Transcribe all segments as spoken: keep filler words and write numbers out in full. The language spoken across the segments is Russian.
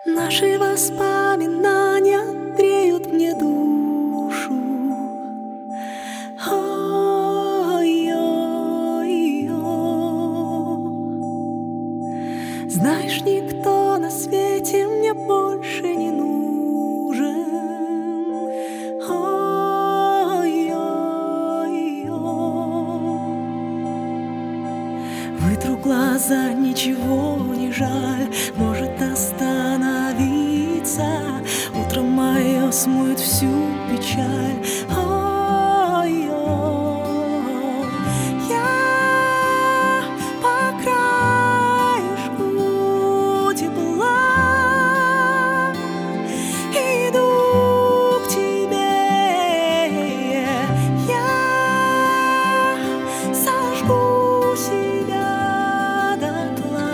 Наши воспоминания греют мне душу. Ой-ой-ой. Знаешь, никто на свете мне больше не нужен. Ой-ой-ой. Вытру глаза, ничего не жаль, может остановиться. Утром мое смоет всю печаль. Ой-ой. Я по краешку тепла иду к тебе. Я сожгу себя дотла.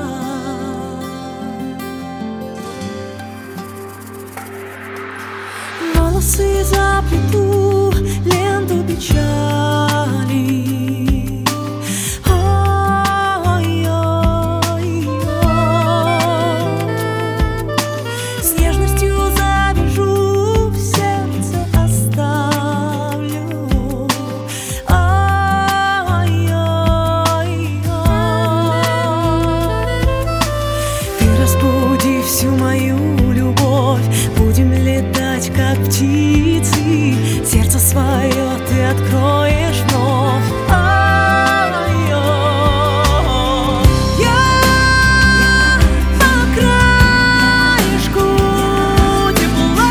Волосы заплету, ленту печали. Ой-ой-ой. С нежностью завяжу, в сердце оставлю. Ой-ой-ой. Ты разбуди всю мою любовь, будем летать как птицы, сердце свое ты откроешь вновь. Ой-ой. Я по краешку тепла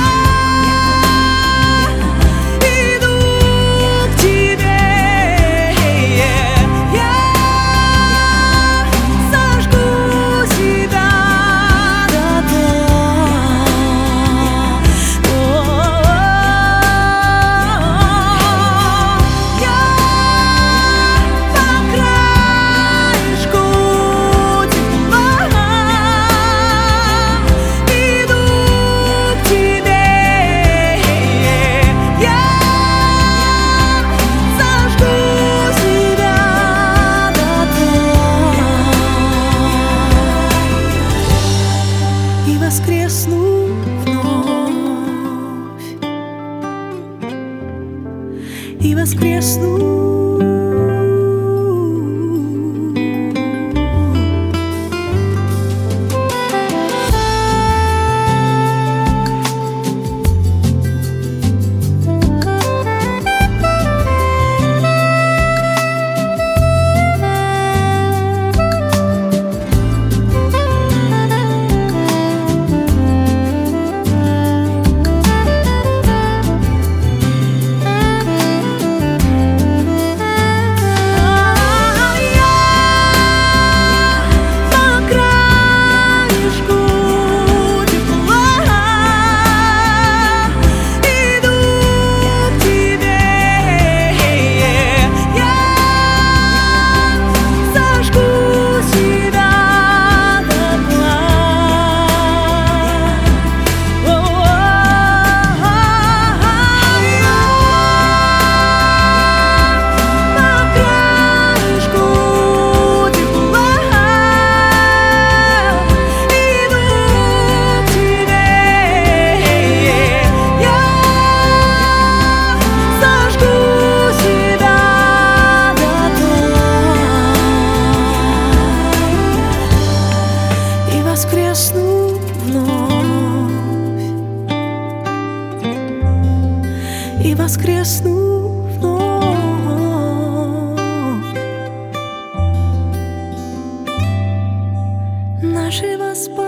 иду к тебе. Я сожгу себя дотла. Воскресну вновь и воскресну. Воскресну вновь и воскресну вновь. Наши воспоминания